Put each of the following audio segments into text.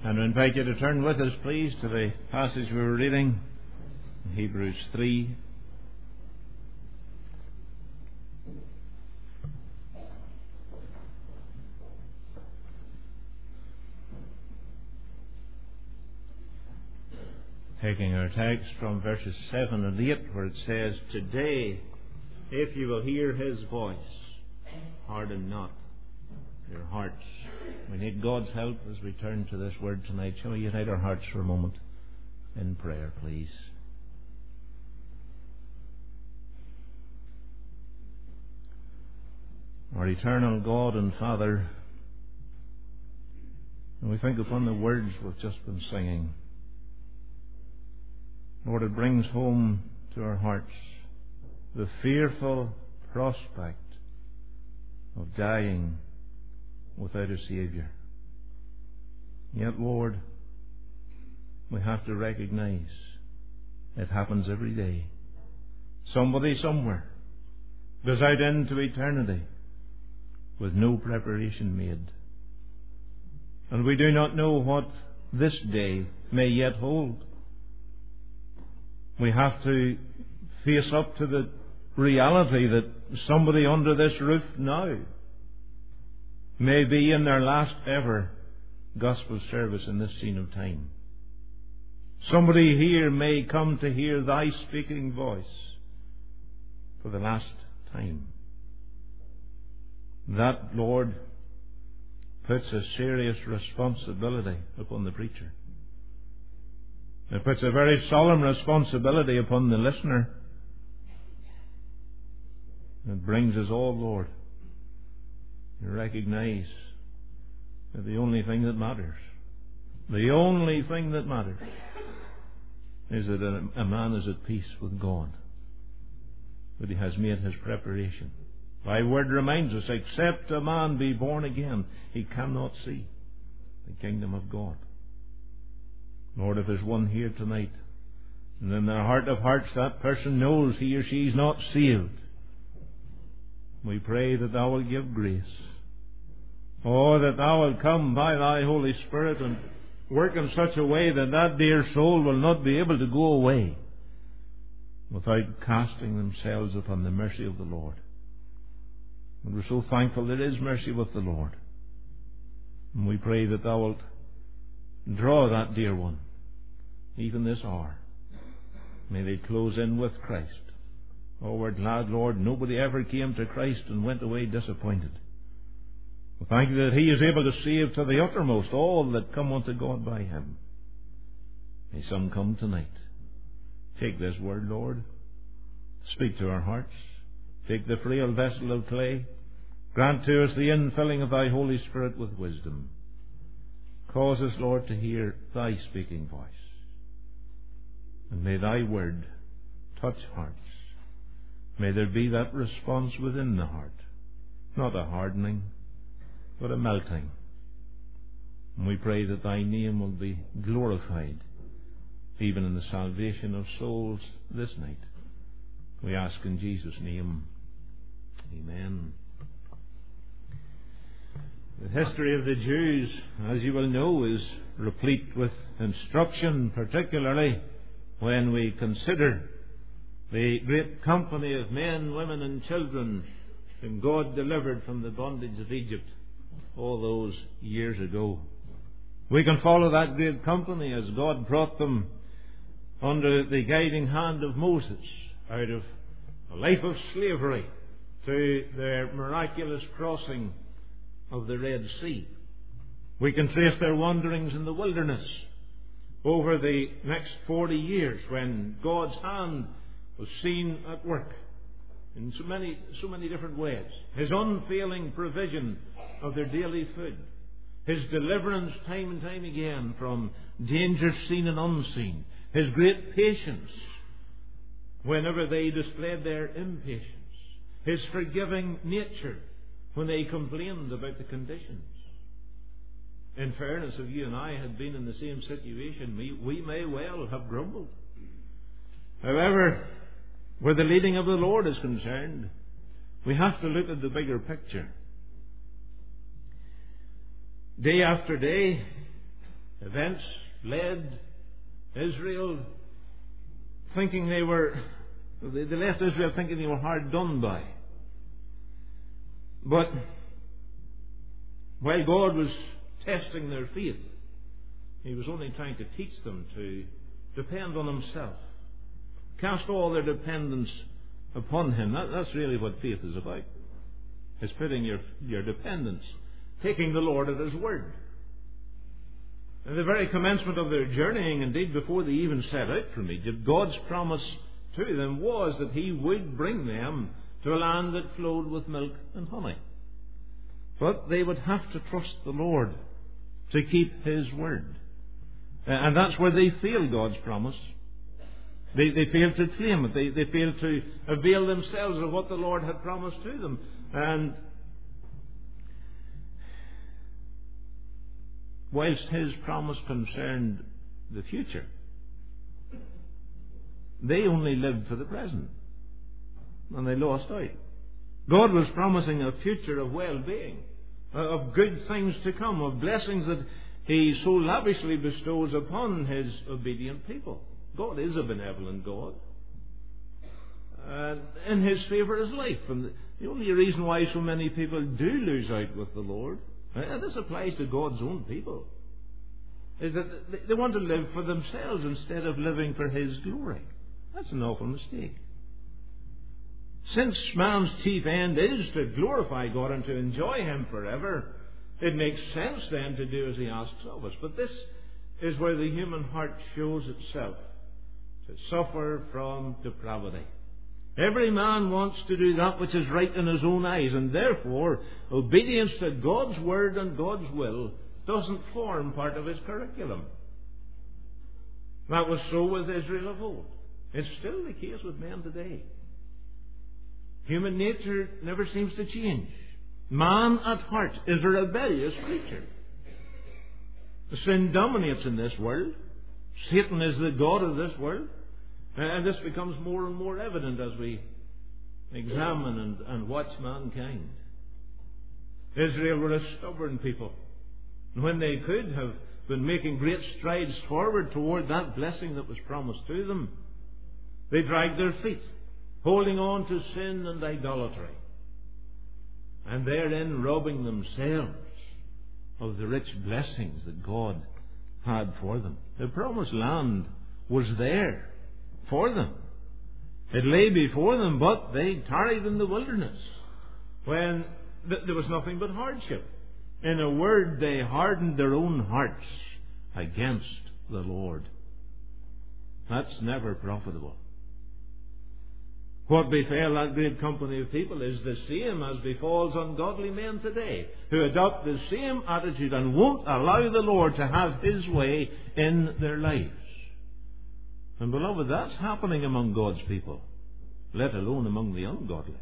And I invite you to turn with us, please, to the passage we were reading, Hebrews 3. Taking our text from verses 7 and 8, where it says, "Today, if you will hear His voice, harden not your hearts." We need God's help as we turn to this word tonight. Shall we unite our hearts for a moment in prayer, please? Our eternal God and Father, when we think upon the words we've just been singing, Lord, it brings home to our hearts the fearful prospect of dying without a Saviour. Yet, Lord, we have to recognize it happens every day. Somebody somewhere goes out into eternity with no preparation made. And we do not know what this day may yet hold. We have to face up to the reality that somebody under this roof now may be in their last ever gospel service in this scene of time. Somebody here may come to hear Thy speaking voice for the last time. That, Lord, puts a serious responsibility upon the preacher. It puts a very solemn responsibility upon the listener. It brings us all, Lord, to recognize that the only thing that matters, is that a man is at peace with God, that he has made his preparation. Thy word reminds us, except a man be born again, he cannot see the kingdom of God. Lord, if there's one here tonight, and in their heart of hearts that person knows he or she is not saved, we pray that Thou will give grace. Oh, that Thou will come by Thy Holy Spirit and work in such a way that that dear soul will not be able to go away without casting themselves upon the mercy of the Lord. And we're so thankful there is mercy with the Lord. And we pray that Thou wilt draw that dear one, even this hour. May they close in with Christ. Oh, we're glad, Lord, nobody ever came to Christ and went away disappointed. We thank You that He is able to save to the uttermost all that come unto God by Him. May some come tonight. Take this word, Lord. Speak to our hearts. Take the frail vessel of clay. Grant to us the infilling of Thy Holy Spirit with wisdom. Cause us, Lord, to hear Thy speaking voice. And may Thy word touch hearts. May there be that response within the heart. Not a hardening, but a melting. And we pray that Thy name will be glorified, even in the salvation of souls this night. We ask in Jesus' name. Amen. The history of the Jews, as you will know, is replete with instruction, particularly when we consider the great company of men, women and children whom God delivered from the bondage of Egypt all those years ago. We can follow that great company as God brought them under the guiding hand of Moses out of a life of slavery to their miraculous crossing of the Red Sea. We can trace their wanderings in the wilderness over the next 40 years when God's hand was seen at work in so many different ways. His unfailing provision of their daily food. His deliverance time and time again from dangers seen and unseen. His great patience whenever they displayed their impatience. His forgiving nature when they complained about the conditions. In fairness, if you and I had been in the same situation, we may well have grumbled. However, where the leading of the Lord is concerned, we have to look at the bigger picture. Day after day, Events led Israel thinking they left Israel thinking they were hard done by. But while God was testing their faith, He was only trying to teach them to depend on Himself. Cast all their dependence upon Him. That's really what faith is about. It's putting your dependence, taking the Lord at His word. At the very commencement of their journeying, indeed before they even set out from Egypt, God's promise to them was that He would bring them to a land that flowed with milk and honey. But they would have to trust the Lord to keep His word. And that's where they failed God's promise. They failed to claim it. They failed to avail themselves of what the Lord had promised to them. And whilst His promise concerned the future, they only lived for the present. And they lost out. God was promising a future of well-being, of good things to come, of blessings that He so lavishly bestows upon His obedient people. God is a benevolent God. In His favour is life. And the only reason why so many people do lose out with the Lord, and this applies to God's own people, is that they want to live for themselves instead of living for His glory. That's an awful mistake. Since man's chief end is to glorify God and to enjoy Him forever, it makes sense then to do as He asks of us. But this is where the human heart shows itself, to suffer from depravity. Every man wants to do that which is right in his own eyes, and therefore obedience to God's word and God's will doesn't form part of his curriculum. That was so with Israel of old. It's still the case with men today. Human nature never seems to change. Man at heart is a rebellious creature. Sin dominates in this world. Satan is the god of this world. And this becomes more and more evident as we examine and watch mankind. Israel were a stubborn people. And when they could have been making great strides forward toward that blessing that was promised to them, they dragged their feet, holding on to sin and idolatry, and therein robbing themselves of the rich blessings that God had for them. The promised land was there for them. It lay before them, but they tarried in the wilderness when there was nothing but hardship. In a word, they hardened their own hearts against the Lord. That's never profitable. What befell that great company of people is the same as befalls ungodly men today, who adopt the same attitude and won't allow the Lord to have His way in their lives. And beloved, that's happening among God's people, let alone among the ungodly.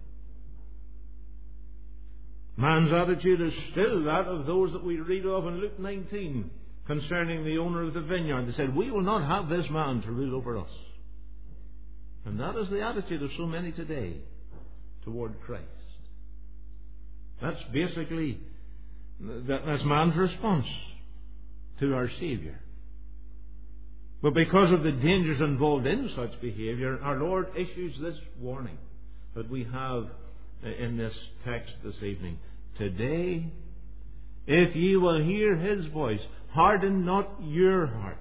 Man's attitude is still that of those that we read of in Luke 19 concerning the owner of the vineyard. They said, "We will not have this man to rule over us." And that is the attitude of so many today toward Christ. That's basically, that's man's response to our Saviour. But because of the dangers involved in such behaviour, our Lord issues this warning that we have in this text this evening. Today, if ye will hear His voice, harden not your hearts.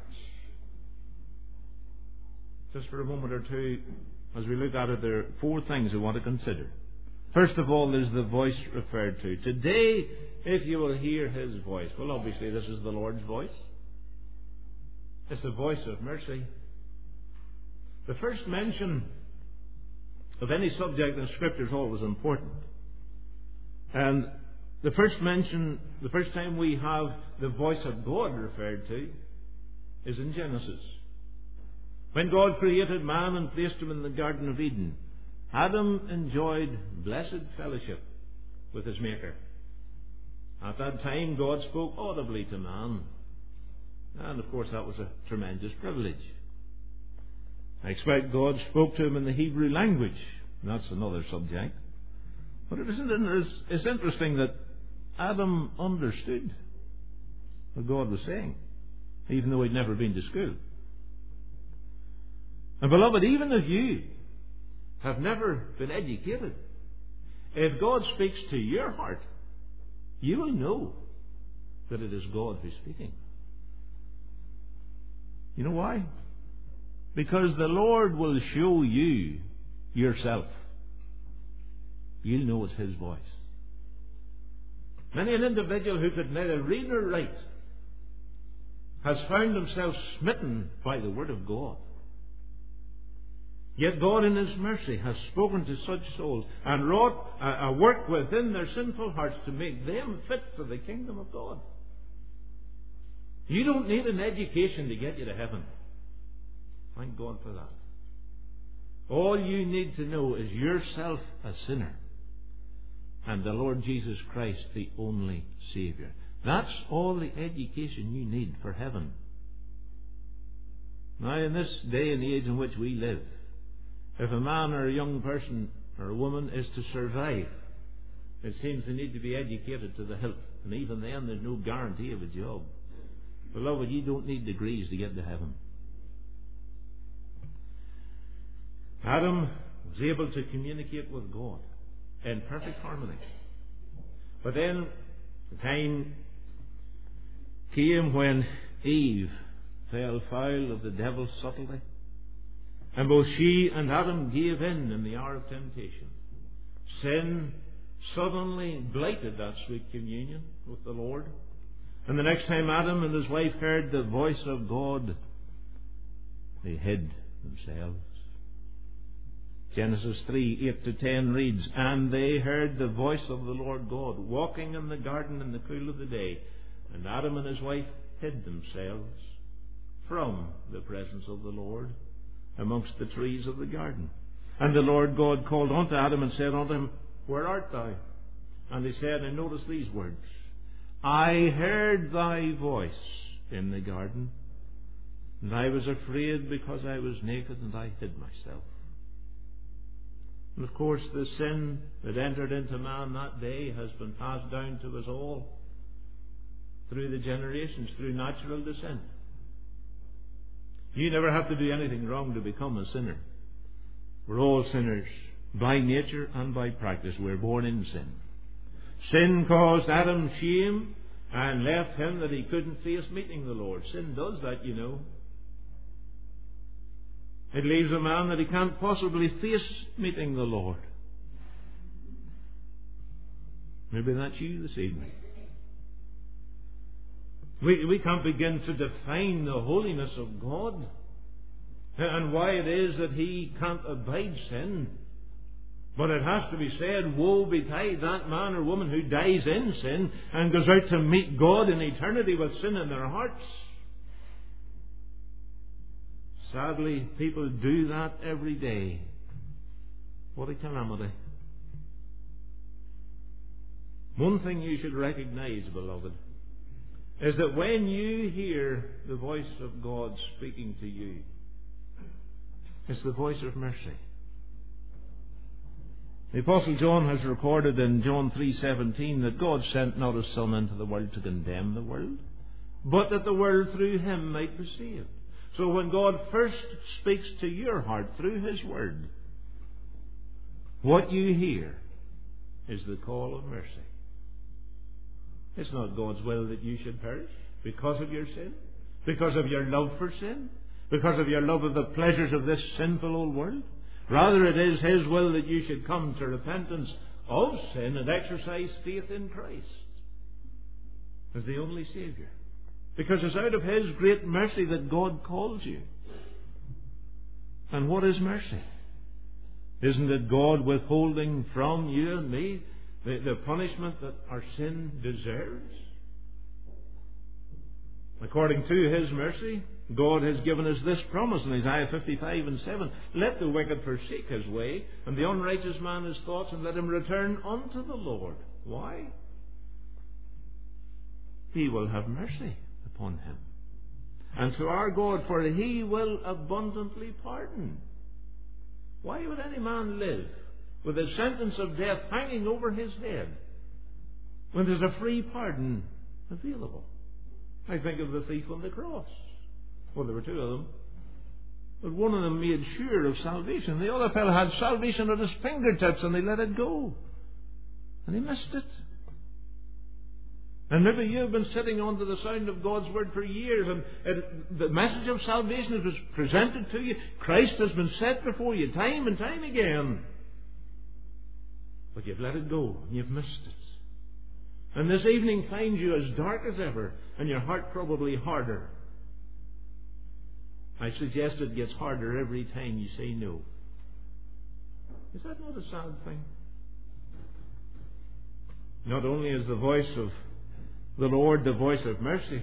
Just for a moment or two, as we look at it, there are four things we want to consider. First of all, there's the voice referred to. Today, if you will hear His voice. Well, obviously, this is the Lord's voice. It's the voice of mercy. The first mention of any subject in Scripture is always important. And the first mention, the first time we have the voice of God referred to, is in Genesis. When God created man and placed him in the Garden of Eden, Adam enjoyed blessed fellowship with his Maker. At that time, God spoke audibly to man. And, of course, that was a tremendous privilege. I expect God spoke to him in the Hebrew language. That's another subject. But it's interesting that Adam understood what God was saying. even though he'd never been to school. And beloved, even if you have never been educated, if God speaks to your heart, you will know that it is God who's speaking. You know why? Because the Lord will show you yourself. You'll know it's His voice. Many an individual who could neither read nor write has found himself smitten by the Word of God. Yet God in His mercy has spoken to such souls and wrought a work within their sinful hearts to make them fit for the kingdom of God. You don't need an education to get you to heaven. Thank God for that. All you need to know is yourself a sinner and the Lord Jesus Christ the only Saviour. That's all the education you need for heaven. Now, in this day and age in which we live, if a man or a young person or a woman is to survive, it seems they need to be educated to the hilt. And even then, there's no guarantee of a job. Beloved, you don't need degrees to get to heaven. Adam was able to communicate with God in perfect harmony. But then the time came when Eve fell foul of the devil's subtlety, and both she and Adam gave in the hour of temptation. Sin suddenly blighted that sweet communion with the Lord. And the next time Adam and his wife heard the voice of God, they hid themselves. Genesis 3:8-10 reads, "And they heard the voice of the Lord God walking in the garden in the cool of the day. And Adam and his wife hid themselves from the presence of the Lord amongst the trees of the garden. And the Lord God called unto Adam and said unto him, Where art thou? And he said," and notice these words, "I heard thy voice in the garden, and I was afraid because I was naked, and I hid myself." And of course, the sin that entered into man that day has been passed down to us all through the generations, through natural descent. You never have to do anything wrong to become a sinner. We're all sinners by nature and by practice. We're born in sin. Sin caused Adam shame and left him that he couldn't face meeting the Lord. Sin does that, you know. It leaves a man that he can't possibly face meeting the Lord. Maybe that's you this evening. We can't begin to define the holiness of God and why it is that He can't abide sin. But it has to be said, woe betide that man or woman who dies in sin and goes out to meet God in eternity with sin in their hearts. Sadly, people do that every day. What a calamity. One thing you should recognize, beloved, is that when you hear the voice of God speaking to you, it's the voice of mercy. The Apostle John has recorded in John 3:17 that God sent not His Son into the world to condemn the world, but that the world through Him might be saved. So when God first speaks to your heart through His Word, what you hear is the call of mercy. It's not God's will that you should perish because of your sin, because of your love for sin, because of your love of the pleasures of this sinful old world. Rather, it is His will that you should come to repentance of sin and exercise faith in Christ as the only Saviour. Because it's out of His great mercy that God calls you. And what is mercy? Isn't it God withholding from you and me the punishment that our sin deserves? According to His mercy, God has given us this promise in Isaiah 55:7. "Let the wicked forsake his way, and the unrighteous man his thoughts, and let him return unto the Lord." Why? He will have mercy upon him. And to our God, for He will abundantly pardon. Why would any man live with a sentence of death hanging over his head when there's a free pardon available? I think of the thief on the cross. Well, there were two of them. But one of them made sure of salvation. The other fellow had salvation at his fingertips and he let it go. And he missed it. And maybe you've been sitting under the sound of God's Word for years, and the message of salvation was presented to you. Christ has been set before you time and time again. But you've let it go, and you've missed it. And this evening finds you as dark as ever, and your heart probably harder. I suggest it gets harder every time you say no. Is that not a sad thing? Not only is the voice of the Lord the voice of mercy,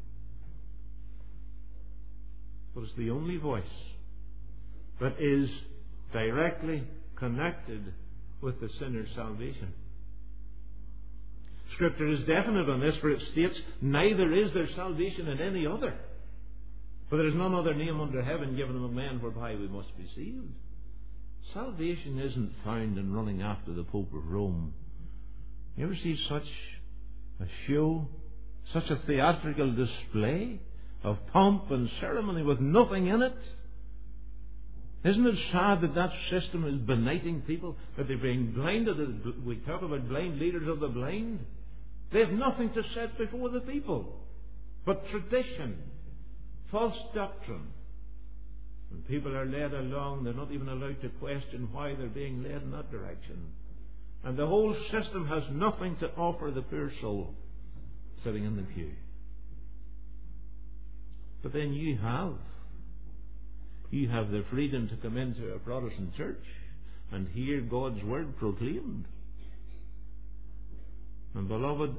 but it's the only voice that is directly connected with the sinner's salvation. Scripture is definite on this, for it states, neither is there salvation in any other. For there is none other name under heaven given among men whereby we must be saved. Salvation isn't found in running after the Pope of Rome. You ever see such a show, such a theatrical display of pomp and ceremony with nothing in it? Isn't it sad that that system is benighting people, that they're being blinded? We talk about blind leaders of the blind. They have nothing to set before the people but tradition, false doctrine. When people are led along, they're not even allowed to question why they're being led in that direction. And the whole system has nothing to offer the poor soul sitting in the pew. But then you have the freedom to come into a Protestant church and hear God's Word proclaimed. And beloved,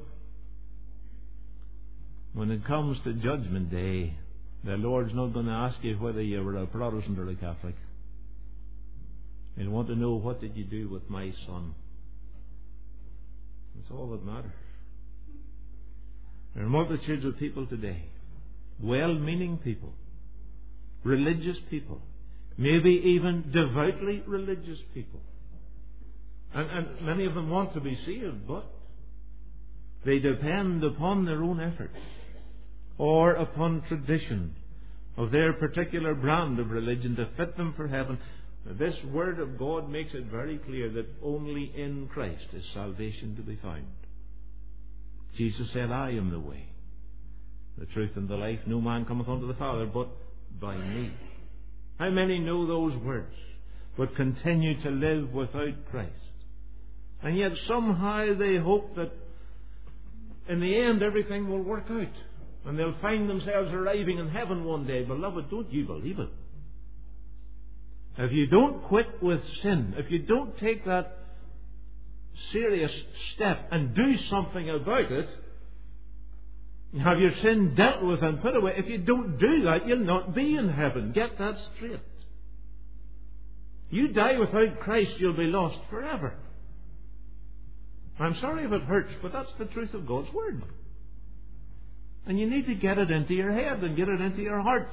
when it comes to Judgment Day, the Lord's not going to ask you whether you were a Protestant or a Catholic. He'll want to know, what did you do with my son? That's all that matters. There are multitudes of people today, well-meaning people, religious people, maybe even devoutly religious people. And many of them want to be saved, but they depend upon their own efforts or upon tradition of their particular brand of religion to fit them for heaven. This Word of God makes it very clear that only in Christ is salvation to be found. Jesus said, I am the way, the truth, and the life. No man cometh unto the Father but by me. How many know those words, but continue to live without Christ? And yet somehow they hope that in the end everything will work out, and they'll find themselves arriving in heaven one day. Beloved, don't you believe it? If you don't quit with sin, if you don't take that serious step and do something about it, have your sin dealt with and put away, if you don't do that, you'll not be in heaven. Get that straight. You die without Christ, you'll be lost forever. I'm sorry if it hurts, but that's the truth of God's Word. And you need to get it into your head and get it into your heart.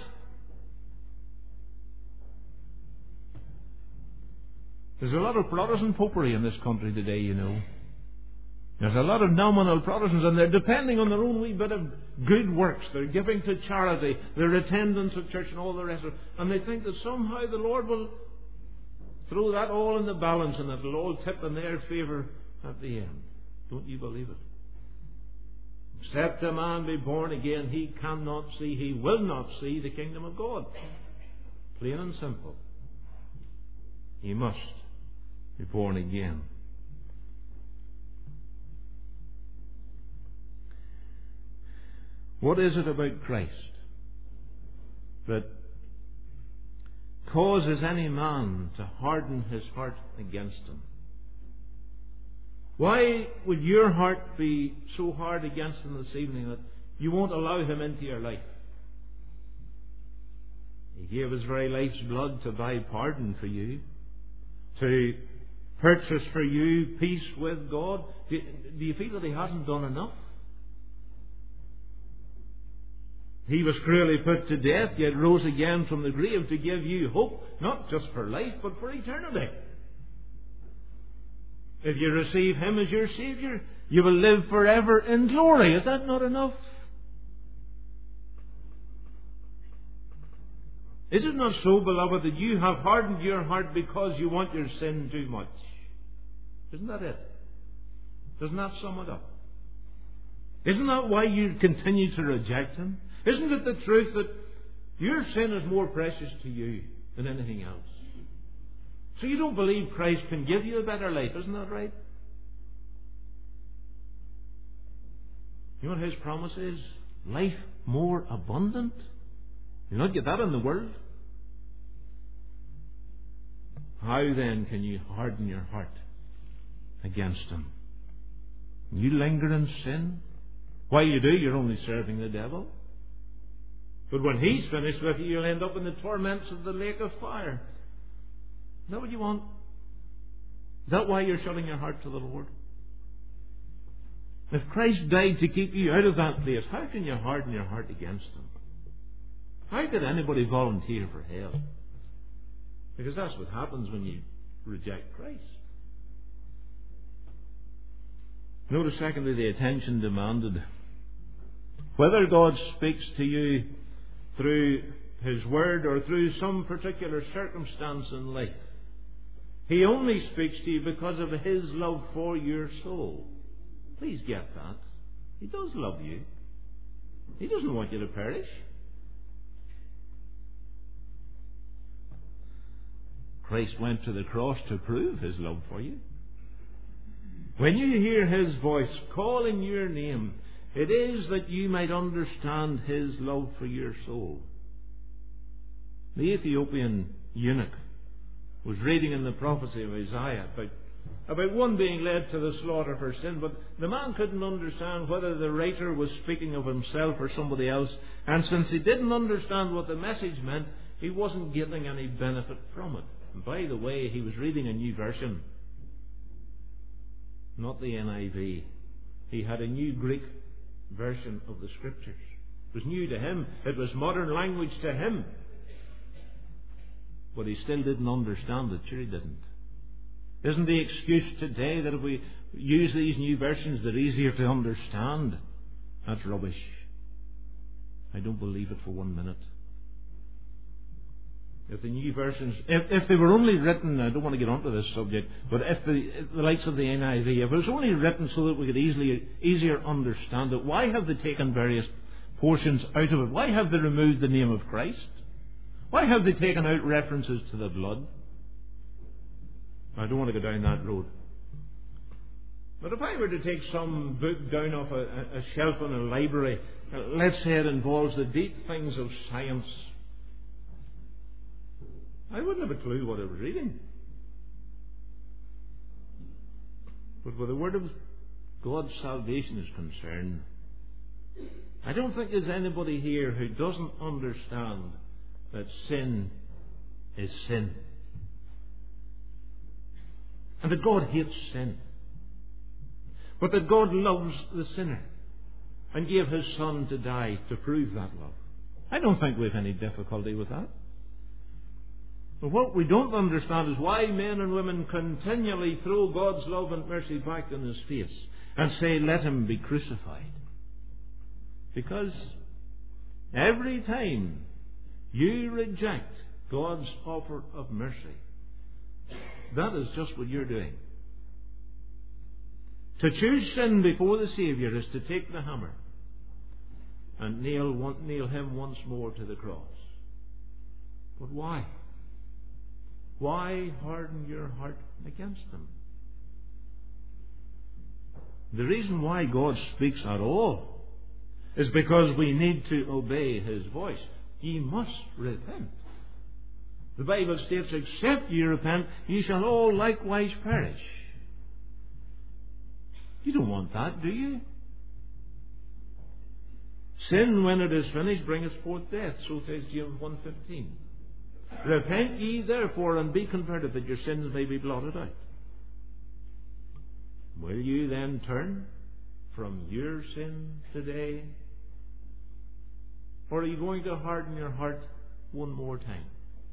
There's a lot of Protestant popery in this country today, you know. There's a lot of nominal Protestants, and they're depending on their own wee bit of good works. They're giving to charity, their attendance at church and all the rest of it. And they think that somehow the Lord will throw that all in the balance and it'll all tip in their favour at the end. Don't you believe it? Except a man be born again, he cannot see, he will not see the kingdom of God. Plain and simple. He must be born again. What is it about Christ that causes any man to harden his heart against him? Why would your heart be so hard against him this evening that you won't allow him into your life? He gave his very life's blood to buy pardon for you, to purchase for you peace with God. Do you feel that he hasn't done enough? He was cruelly put to death, yet rose again from the grave to give you hope, not just for life, but for eternity. If you receive him as your Saviour, you will live forever in glory. Is that not enough? Is it not so, beloved, that you have hardened your heart because you want your sin too much? Isn't that it? Doesn't that sum it up? Isn't that why you continue to reject Him? Isn't it the truth that your sin is more precious to you than anything else? So you don't believe Christ can give you a better life, isn't that right? You know what His promise is? Life more abundant. You not get that in the world. How then can you harden your heart against Him? You linger in sin. While you do, you're only serving the devil. But when He's finished with you, you'll end up in the torments of the lake of fire. Is that what you want? Is that why you're shutting your heart to the Lord? If Christ died to keep you out of that place, how can you harden your heart against Him? How could anybody volunteer for hell? Because that's what happens when you reject Christ. Notice, secondly, the attention demanded. Whether God speaks to you through His Word or through some particular circumstance in life, He only speaks to you because of His love for your soul. Please get that. He does love you. He doesn't want you to perish. Christ went to the cross to prove His love for you. When you hear His voice calling your name, it is that you might understand His love for your soul. The Ethiopian eunuch was reading in the prophecy of Isaiah about one being led to the slaughter for sin, but the man couldn't understand whether the writer was speaking of himself or somebody else, and since he didn't understand what the message meant, he wasn't getting any benefit from it. And by the way, he was reading a new version, not the NIV. He had a new Greek version of the Scriptures. It was new to him. It was modern language to him. But he still didn't understand it. Sure, he didn't. Isn't the excuse today that if we use these new versions, they're easier to understand? That's rubbish. I don't believe it for 1 minute. If the new versions, if they were only written, I don't want to get onto this subject, but if the likes of the NIV, if it was only written so that we could easier understand it, why have they taken various portions out of it? Why have they removed the name of Christ? Why have they taken out references to the blood? I don't want to go down that road. But if I were to take some book down off a shelf in a library, let's say it involves the deep things of science, I wouldn't have a clue what I was reading. But where the word of God's salvation is concerned, I don't think there's anybody here who doesn't understand that sin is sin. And that God hates sin. But that God loves the sinner and gave His Son to die to prove that love. I don't think we have any difficulty with that. But what we don't understand is why men and women continually throw God's love and mercy back in His face and say, let Him be crucified. Because every time you reject God's offer of mercy, that is just what you're doing. To choose sin before the Saviour is to take the hammer and nail Him once more to the cross. But why? Why harden your heart against Him? The reason why God speaks at all is because we need to obey His voice. Ye must repent. The Bible states, except ye repent, ye shall all likewise perish. You don't want that, do you? Sin, when it is finished, bringeth forth death. So says James 1:15. Repent ye therefore and be converted, that your sins may be blotted out. Will you then turn from your sin today? Or are you going to harden your heart one more time?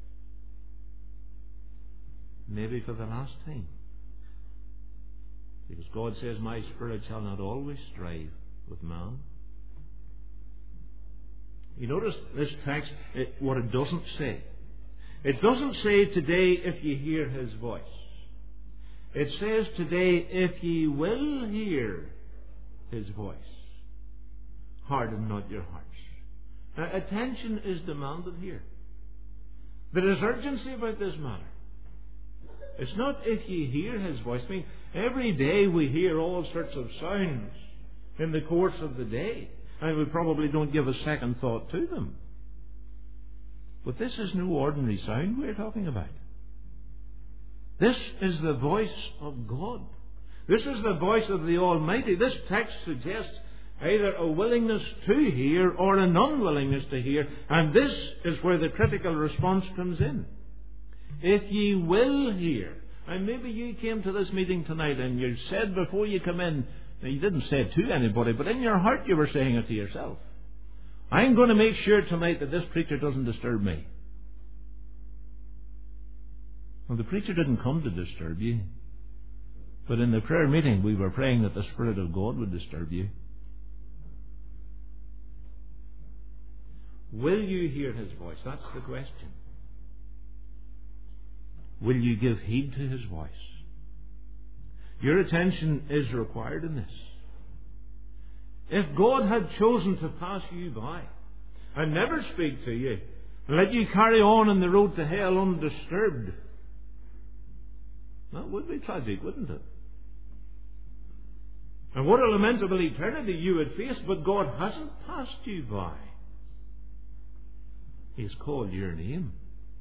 Maybe for the last time. Because God says, my spirit shall not always strive with man. You notice this text, what it doesn't say. It doesn't say today if you hear His voice. It says today if ye will hear His voice, harden not your hearts. Now, attention is demanded here. There is urgency about this matter. It's not if ye hear His voice. I mean, every day we hear all sorts of sounds in the course of the day, and we probably don't give a second thought to them. But this is no ordinary sound we're talking about. This is the voice of God. This is the voice of the Almighty. This text suggests either a willingness to hear or an unwillingness to hear, and this is where the critical response comes in. If ye will hear, and maybe you came to this meeting tonight and you said before you come in, now you didn't say it to anybody, but in your heart you were saying it to yourself. I'm going to make sure tonight that this preacher doesn't disturb me. Well, the preacher didn't come to disturb you. But in the prayer meeting we were praying that the Spirit of God would disturb you. Will you hear His voice? That's the question. Will you give heed to His voice? Your attention is required in this. If God had chosen to pass you by and never speak to you, and let you carry on the road to hell undisturbed, that would be tragic, wouldn't it? And what a lamentable eternity you would face, but God hasn't passed you by. He's called your name.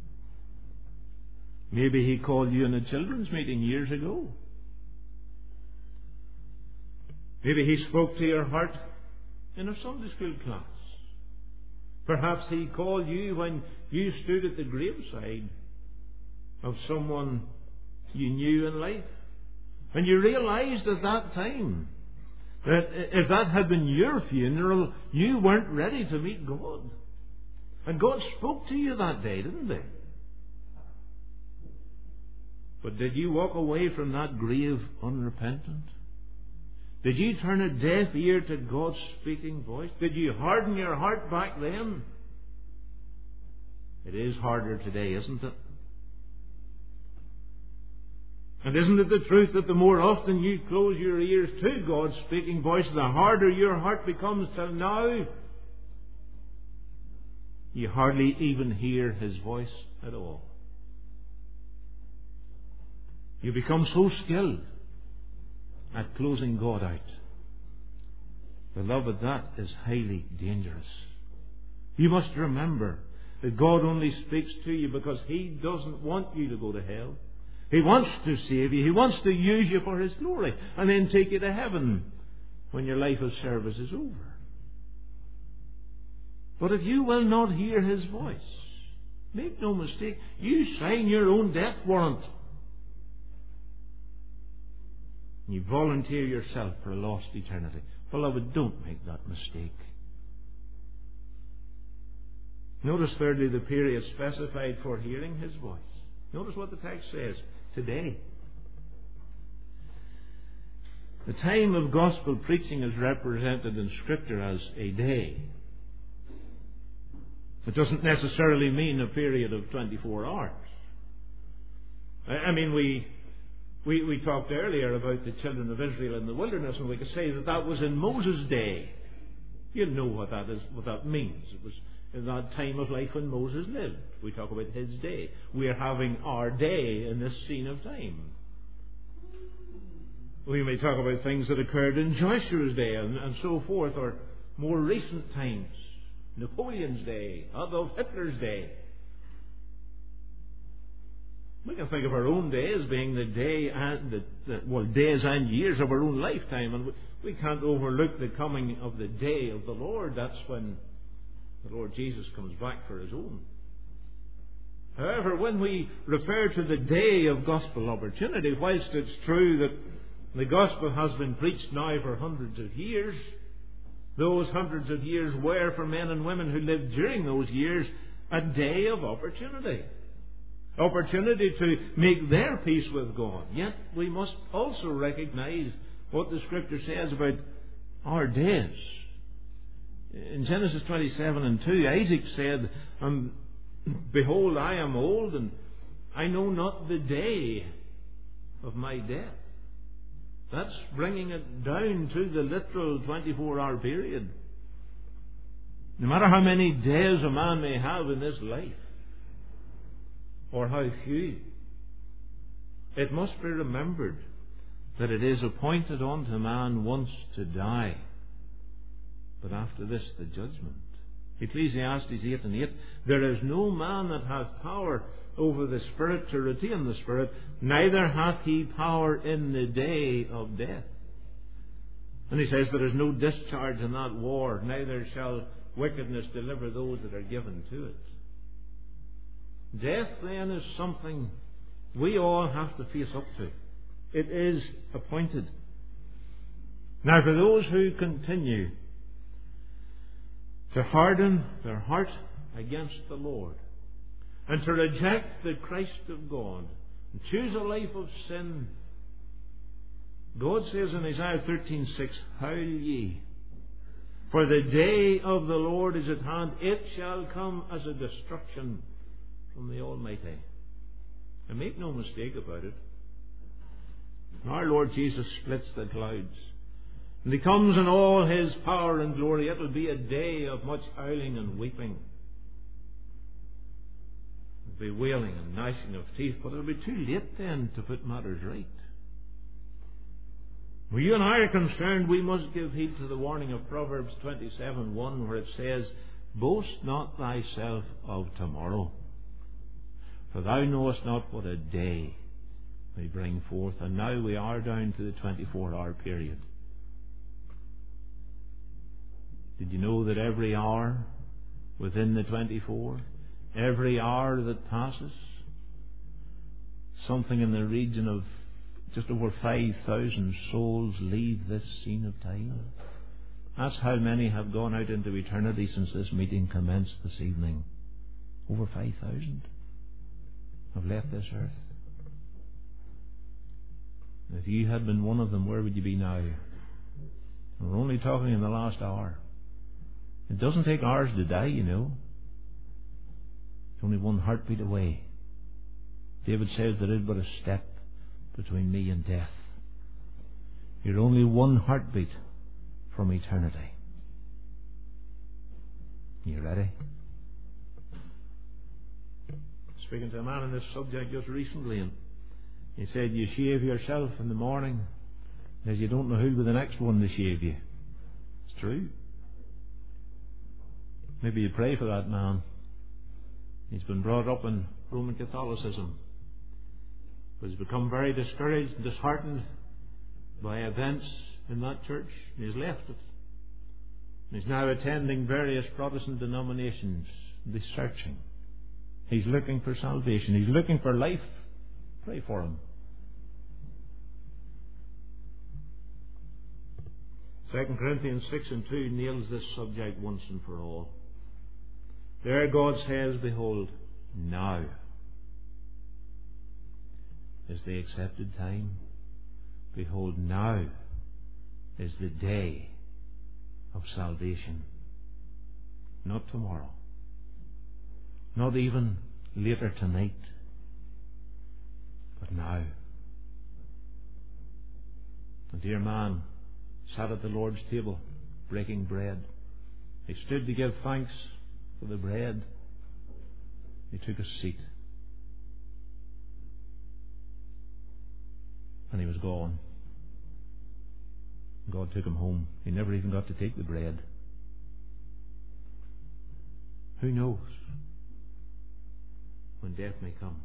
Maybe He called you in a children's meeting years ago. Maybe He spoke to your heart in a Sunday school class. Perhaps He called you when you stood at the graveside of someone you knew in life. And you realized at that time that if that had been your funeral, you weren't ready to meet God. And God spoke to you that day, didn't He? But did you walk away from that grave unrepentant? Did you turn a deaf ear to God's speaking voice? Did you harden your heart back then? It is harder today, isn't it? And isn't it the truth that the more often you close your ears to God's speaking voice, the harder your heart becomes till now? You hardly even hear His voice at all. You become so skilled at closing God out. Beloved, that is highly dangerous. You must remember that God only speaks to you because He doesn't want you to go to hell. He wants to save you. He wants to use you for His glory and then take you to heaven when your life of service is over. But if you will not hear His voice, make no mistake, you sign your own death warrant. You volunteer yourself for a lost eternity. Beloved, don't make that mistake. Notice thirdly the period specified for hearing His voice. Notice what the text says. Today. The time of gospel preaching is represented in Scripture as a day. It doesn't necessarily mean a period of 24 hours. I mean, we talked earlier about the children of Israel in the wilderness, and we could say that that was in Moses' day. You know what that is, what that means. It was in that time of life when Moses lived. We talk about his day. We are having our day in this scene of time. We may talk about things that occurred in Joshua's day and so forth, or more recent times. Napoleon's day, Adolf Hitler's day. We can think of our own day as being the day and days and years of our own lifetime, and we can't overlook the coming of the day of the Lord. That's when the Lord Jesus comes back for His own. However, when we refer to the day of gospel opportunity, whilst it's true that the gospel has been preached now for hundreds of years, those hundreds of years were, for men and women who lived during those years, a day of opportunity. Opportunity to make their peace with God. Yet we must also recognize what the Scripture says about our days. In Genesis 27:2, Isaac said, behold, I am old, and I know not the day of my death. That's bringing it down to the literal 24-hour period. No matter how many days a man may have in this life, or how few, it must be remembered that it is appointed unto man once to die, but after this the judgment. Ecclesiastes 8:8, there is no man that hath power over the Spirit to retain the Spirit, neither hath he power in the day of death. And he says there is no discharge in that war, neither shall wickedness deliver those that are given to it. Death then is something we all have to face up to. It is appointed. Now for those who continue to harden their heart against the Lord, and to reject the Christ of God, and choose a life of sin, God says in Isaiah 13:6, howl ye, for the day of the Lord is at hand, it shall come as a destruction from the Almighty. And make no mistake about it, our Lord Jesus splits the clouds, and He comes in all His power and glory. It will be a day of much howling and weeping. It will be wailing and gnashing of teeth, but it will be too late then to put matters right. When you and I are concerned, we must give heed to the warning of Proverbs 27:1, where it says, boast not thyself of tomorrow, for thou knowest not what a day may bring forth. And now we are down to the 24-hour period. Did you know that every hour within the 24, every hour that passes, something in the region of just over 5,000 souls leave this scene of time? That's how many have gone out into eternity since this meeting commenced this evening. Over 5,000 have left this earth. If you had been one of them, where would you be now? We're only talking in the last hour. It doesn't take hours to die, you know. It's only one heartbeat away. David says there is but a step between me and death. You're only one heartbeat from eternity. You ready? Speaking to a man on this subject just recently, and he said, you shave yourself in the morning as you don't know who'll be the next one to shave you. It's true. Maybe you pray for that man. He's been brought up in Roman Catholicism, but he's become very discouraged and disheartened by events in that church, and he's left it. And he's now attending various Protestant denominations. He's searching. He's looking for salvation. He's looking for life. Pray for him. 2 Corinthians 6:2 nails this subject once and for all. There God says, behold, now is the accepted time. Behold, now is the day of salvation. Not tomorrow. Not even later tonight. But now. A dear man sat at the Lord's table, breaking bread. He stood to give thanks for the bread. He took a seat. And he was gone. God took him home. He never even got to take the bread. Who knows when death may come?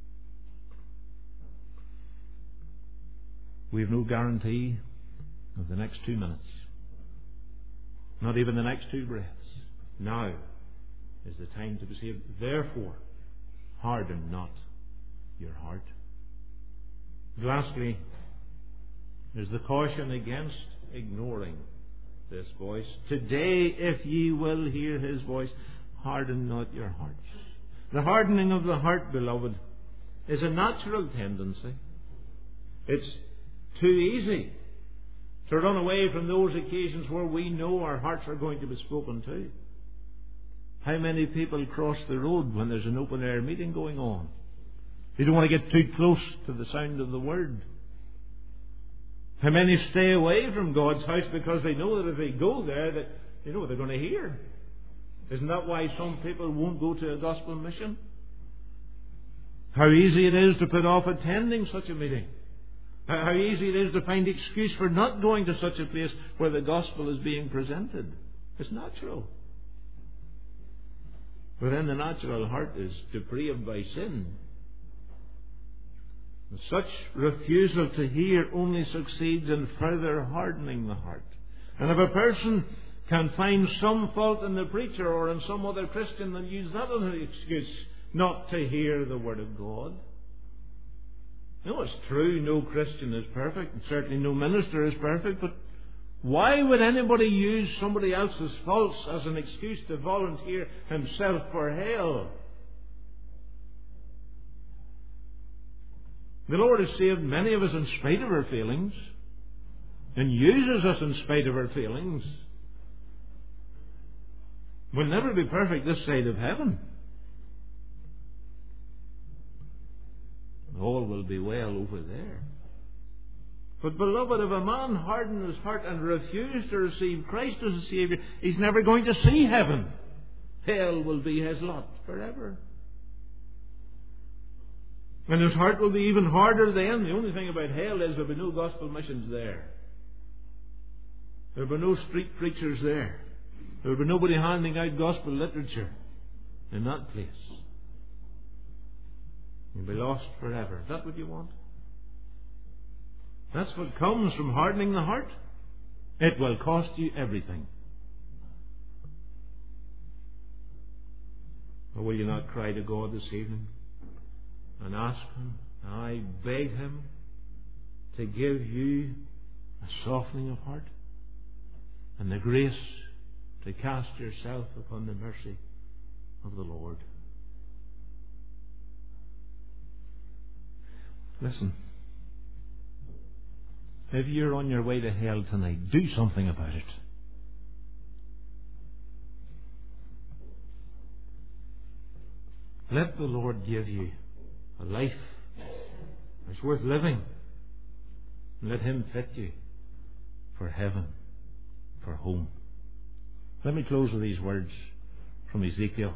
We have no guarantee of the next 2 minutes. Not even the next 2 breaths. Now is the time to be saved. Therefore, harden not your heart. Lastly, there's the caution against ignoring this voice. Today, if ye will hear His voice, harden not your hearts. The hardening of the heart, beloved, is a natural tendency. It's too easy To run away from those occasions where we know our hearts are going to be spoken to. How many people cross the road when there's an open air meeting going on? They don't want to get too close to the sound of the Word. How many stay away from God's house because they know that if they go there, that they know what they're going to hear? Isn't that why some people won't go to a gospel mission? How easy it is to put off attending such a meeting. How easy it is to find excuse for not going to such a place where the gospel is being presented. It's natural. But then the natural heart is depraved by sin. And such refusal to hear only succeeds in further hardening the heart. And if a person can find some fault in the preacher or in some other Christian, then use that as an excuse not to hear the Word of God. No, it's true, no Christian is perfect, and certainly no minister is perfect, but why would anybody use somebody else's faults as an excuse to volunteer himself for hell? The Lord has saved many of us in spite of our failings, and uses us in spite of our failings. We'll never be perfect this side of heaven. All will be well over there. But beloved, if a man harden his heart and refuse to receive Christ as a Saviour, he's never going to see heaven. Hell will be his lot forever. And his heart will be even harder then. The only thing about hell is there'll be no gospel missions there. There'll be no street preachers there. There'll be nobody handing out gospel literature in that place. You'll be lost forever. Is that what you want? That's what comes from hardening the heart. It will cost you everything. Or will you not cry to God this evening and ask Him, and I beg Him to give you a softening of heart and the grace to cast yourself upon the mercy of the Lord? Listen, if you're on your way to hell tonight, do something about it. Let the Lord give you a life that's worth living. And let Him fit you for heaven, for home. Let me close with these words from Ezekiel.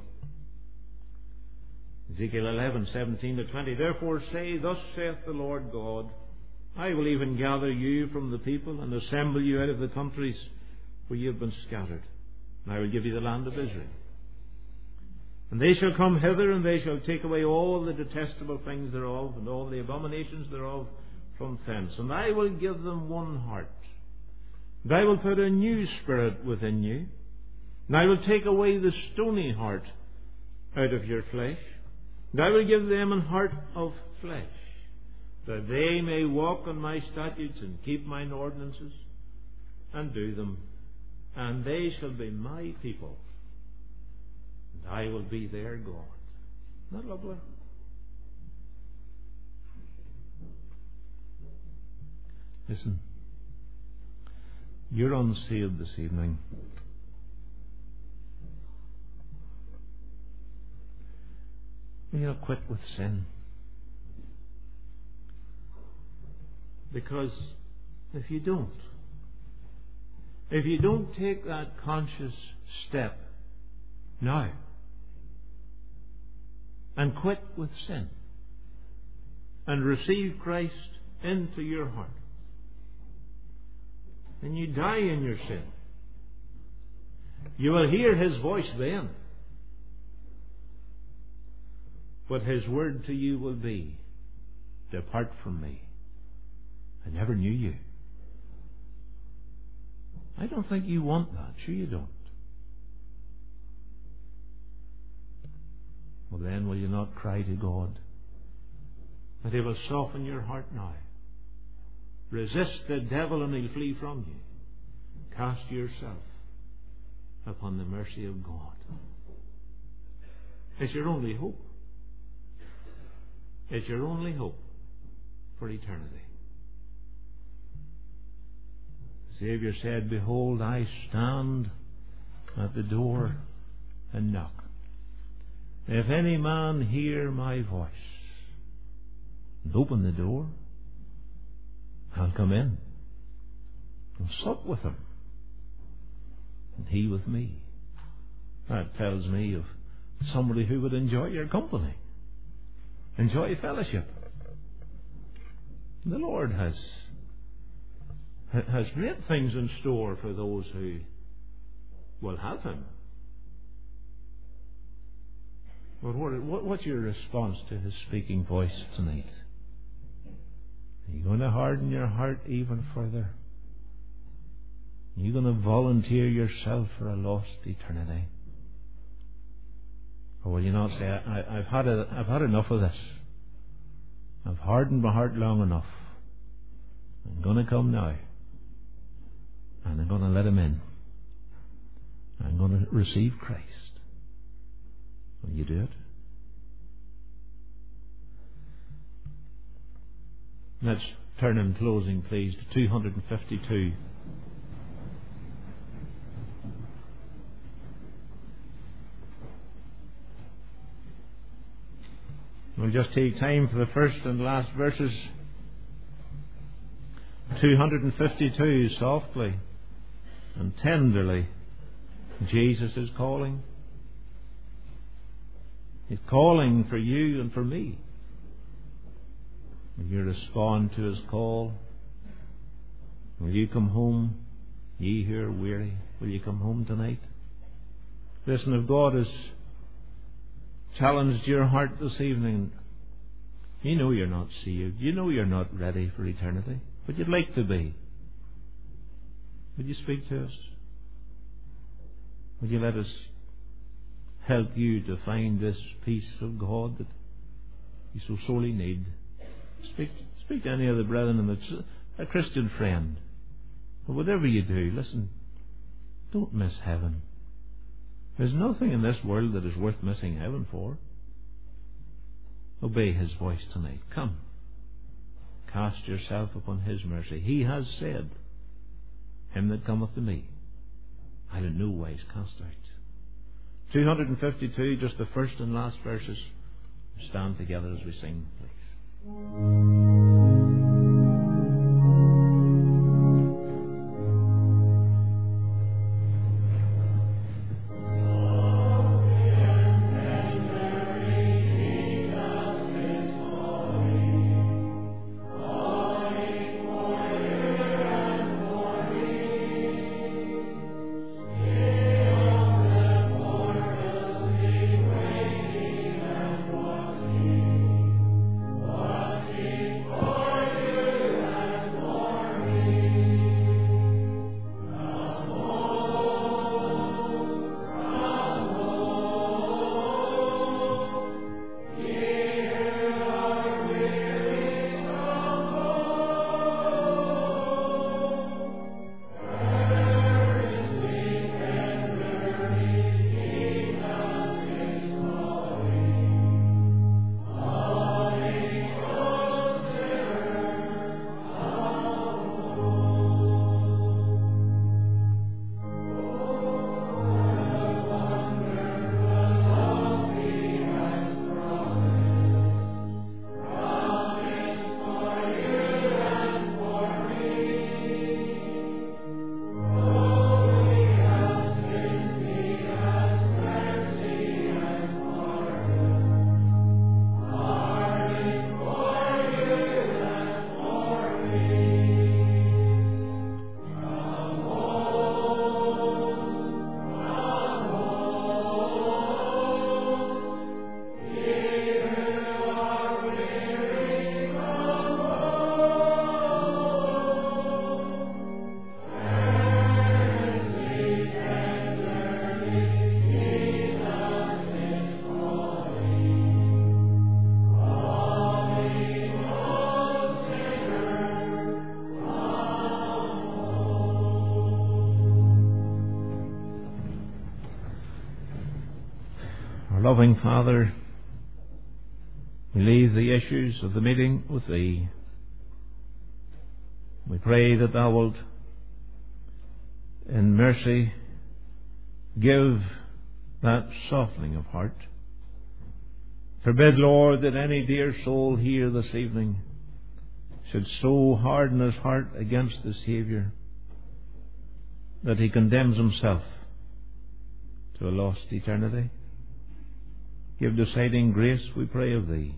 Ezekiel 11:17-20. Therefore say, Thus saith the Lord God, I will even gather you from the people and assemble you out of the countries where you have been scattered. And I will give you the land of Israel. And they shall come hither, and they shall take away all the detestable things thereof, and all the abominations thereof from thence. And I will give them one heart. And I will put a new spirit within you. And I will take away the stony heart out of your flesh. And I will give them an heart of flesh, that they may walk on my statutes and keep mine ordinances and do them. And they shall be my people, and I will be their God. Isn't that lovely? Listen, you're unsaved this evening. Will you not quit with sin? Because if you don't take that conscious step now and quit with sin and receive Christ into your heart, then you die in your sin. You will hear His voice then, but His word to you will be, Depart from me, I never knew you. I don't think you want that. Sure you don't. Well then, will you not cry to God that He will soften your heart now? Resist the devil and he'll flee from you. Cast yourself upon the mercy of God. It's your only hope. It's your only hope for eternity. Saviour said, Behold, I stand at the door and knock. If any man hear my voice and open the door, I'll come in and sup with him, and he with me. That tells me of somebody who would enjoy your company, enjoy fellowship. The Lord has great things in store for those who will have Him. But what's your response to His speaking voice tonight? Are you going to harden your heart even further? Are you going to volunteer yourself for a lost eternity? Or will you not say, I've had enough of this. I've hardened my heart long enough. I'm going to come now. And I'm going to let Him in. I'm going to receive Christ. Will you do it? Let's turn in closing, please, to 252. We'll just take time for the first and last verses. 252, softly and tenderly, Jesus is calling. He's calling for you and for me. Will you respond to His call? Will you come home, ye who are weary? Will you come home tonight? Listen, if God has challenged your heart this evening, you know you're not saved. You know you're not ready for eternity, but you'd like to be. Would you speak to us? Would you let us help you to find this peace of God that you so sorely need? Speak to any of the brethren and a Christian friend. But whatever you do, listen, don't miss heaven. There's nothing in this world that is worth missing heaven for. Obey His voice tonight. Come. Cast yourself upon His mercy. He has said, Him that cometh to me, I'll in no wise cast out. 252, just the first and last verses. Stand together as we sing, please. Loving Father, we leave the issues of the meeting with Thee. We pray that Thou wilt in mercy, give that softening of heart. Forbid, Lord, that any dear soul here this evening should so harden his heart against the Saviour that he condemns himself to a lost eternity. Give deciding grace, we pray of Thee.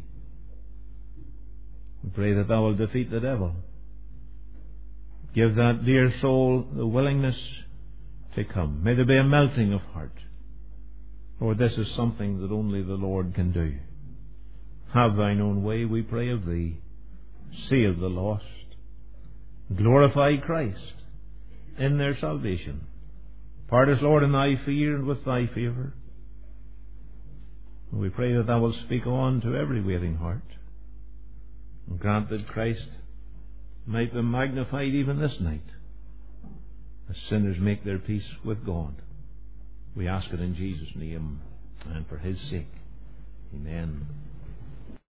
We pray that Thou wilt defeat the devil. Give that dear soul the willingness to come. May there be a melting of heart. Lord, this is something that only the Lord can do. Have Thine own way, we pray of Thee. Save the lost. Glorify Christ in their salvation. Part us, Lord, in Thy fear and with Thy favour. We pray that Thou wilt speak on to every waiting heart, and grant that Christ might be magnified even this night as sinners make their peace with God. We ask it in Jesus' name and for His sake. Amen.